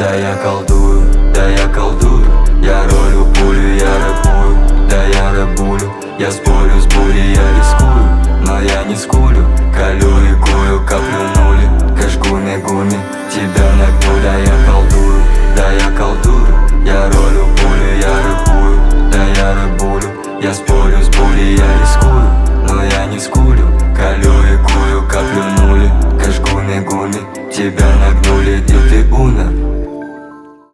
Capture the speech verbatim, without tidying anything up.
Да я колдую, да я колдую, я ролю пулю, я рэпую, да я рэпулю. Я спорю с бурей, я рискую, но я не скулю. Колю и кую, каплю нули, кэш гуми-гуми, тебя нагну, да я колдую.